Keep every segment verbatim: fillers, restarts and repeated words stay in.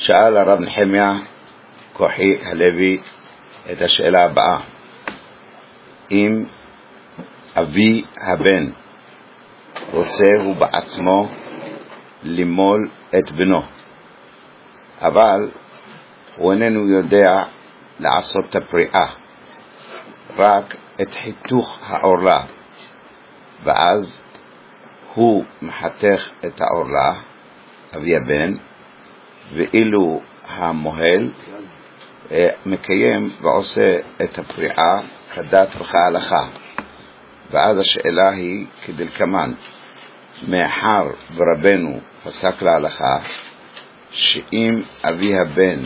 שאל הרב נחמיה כוחי הלוי את השאלה הבאה: אם אבי הבן רוצה הוא בעצמו למול את בנו, אבל הוא איננו יודע לעשות את הפריאה, רק את חיתוך העורלה, ואז הוא מחתך את העורלה, אבי הבן, ואילו המוהל מקיים ועושה את הפריאה כדת וכהלכה. ואז השאלה היא כדלקמן: מאחר ורבנו פסק להלכה שאם אבי הבן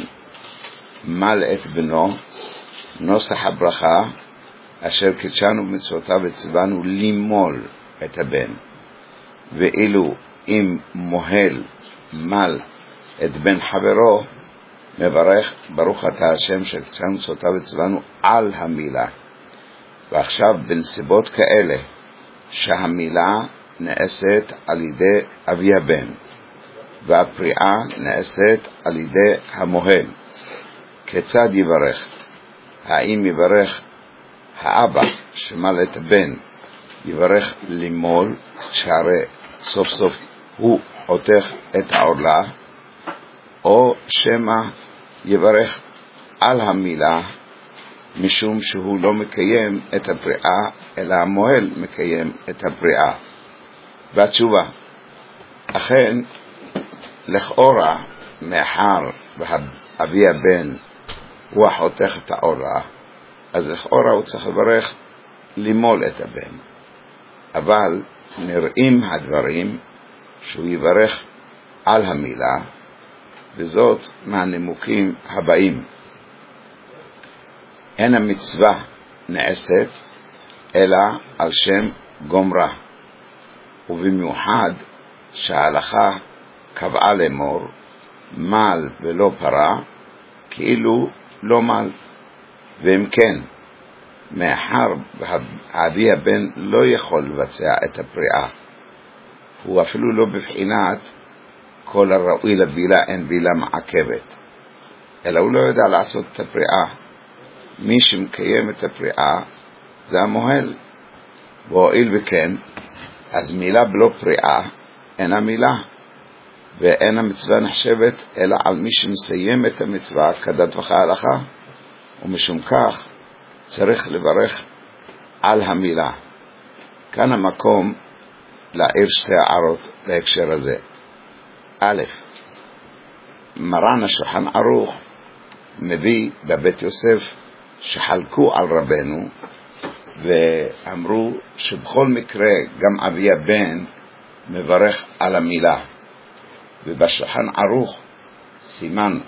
מל את בנו, נוסח הברכה אשר קידשנו במצוותיו וציוונו למול את הבן, ואילו אם מוהל מל את בן חברו, מברך ברוך אתה השם שקידשנו במצוותיו וציוונו על המילה. ועכשיו בנסיבות כאלה שהמילה נעשית על ידי אבי הבן והפריאה נעשית על ידי המוהל, כיצד יברך? האם יברך האבא שמל את הבן, יברך למול, שהרי סוף סוף הוא חותך את העורלה, או שמא יברך על המילה משום שהוא לא מקיים את הפריאה, אלא המוהל מקיים את הפריאה? והתשובה, אכן לכאורה מאחר ואבי הבן הוא החותך את העורלה, אז לכאורה הוא צריך לברך למול את הבן, אבל נראים הדברים שהוא יברך על המילה, וזאת מהנימוקים הבאים: אין המצווה נעשית אלא על שם גומרה, ובמיוחד שההלכה קבעה לאמור מל ולא פרה כאילו לא מל. ואם כן, מאחר ואבי הבן לא יכול לבצע את הפריאה, הוא אפילו לא בבחינת כל הראוי לבילה אין בילה מעכבת, אלא הוא לא יודע לעשות את הפריאה. מי שמקיים את הפריאה זה המוהל, והואיל וכן, אז מילה בלא פריאה אין המילה, ואין המצווה נחשבת אלא על מי שמסיים את המצווה כדת וכהלכה, ומשום כך צריך לברך על המילה. כאן המקום להעיר שתי הערות בהקשר הזה. א', מרן השולחן ערוך מביא בבית יוסף שחלקו על רבנו ואמרו שבכל מקרה גם אבי הבן מברך על המילה, ובשולחן ערוך סימן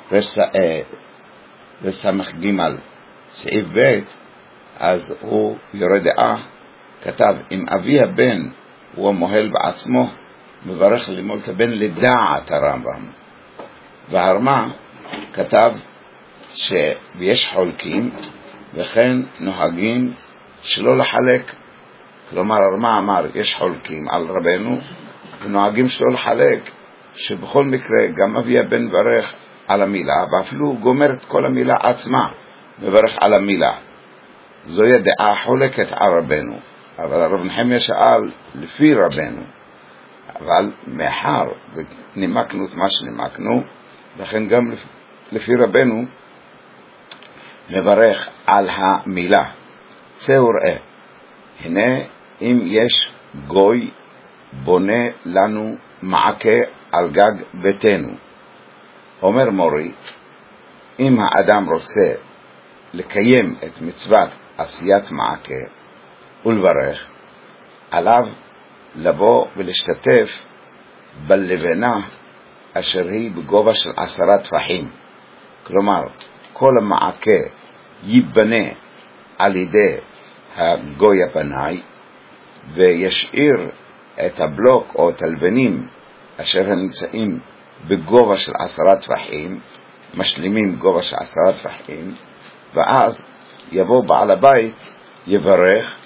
רסמך ג' סעיף ב', אז הוא יורה דעה, כתב אם אבי הבן הוא המוהל בעצמו, מברך למול את הבן לדעת הרמב"ם. והרמה כתב שיש חולקים וכן נוהגים שלא לחלק, כלומר הרמה אמר יש חולקים על רבנו ונוהגים שלא לחלק, שבכל מקרה גם אבי הבן מברך על המילה, ואפילו הוא גומר את כל המילה עצמה מברך על המילה. זוהי הדעה חולקת על רבנו, אבל הרב נחמיה שאל לפי רבנו, אבל מאחר ונימקנו את מה שנימקנו, לכן גם לפי רבנו מברך על המילה. צאו ראה, הנה אם יש גוי בונה לנו מעקה על גג ביתנו, אומר מורי, אם האדם רוצה לקיים את מצוות עשיית מעקה ולברך, עליו לבוא ולהשתתף בלבנה אשר היא בגובה של עשרה טפחים. כלומר, כל המעקה ייבנה על ידי הגוי הבנאי, וישאיר את הבלוק או את הלבנים אשר נמצאים בגובה של עשרה טפחים, משלימים גובה של עשרה טפחים, ואז יבוא בעל הבית, יברך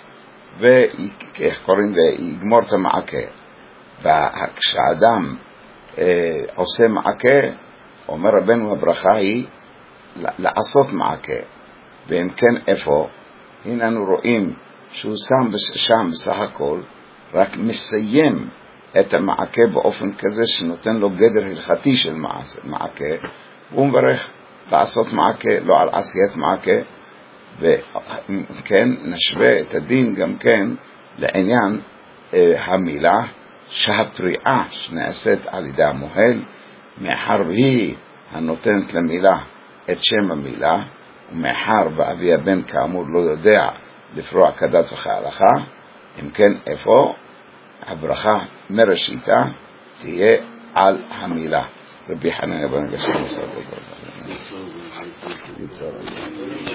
ויגמור את המעקה. וכשאדם אה, עושה מעקה, אומר רבנו הברכה היא לעשות מעקה, ואם כן איפה? הנה אנו רואים שהוא שם שם בסך הכל רק מסיים את המעקה באופן כזה שנותן לו גדר הלכתי של מעקה, והוא מברך לעשות מעקה, לא על עשיית מעקה. ואם כן נשווה את הדין גם כן לעניין אה, המילה שהפריעה שנעשית על ידי המוהל, מאחר והיא הנותנת למילה את שם המילה, ומאחר ואבי הבן כאמור לא יודע לפרוע כדת וכהלכה, אם כן איפה הברכה מראשיתה תהיה על המילה. רבי חנניה בן גשם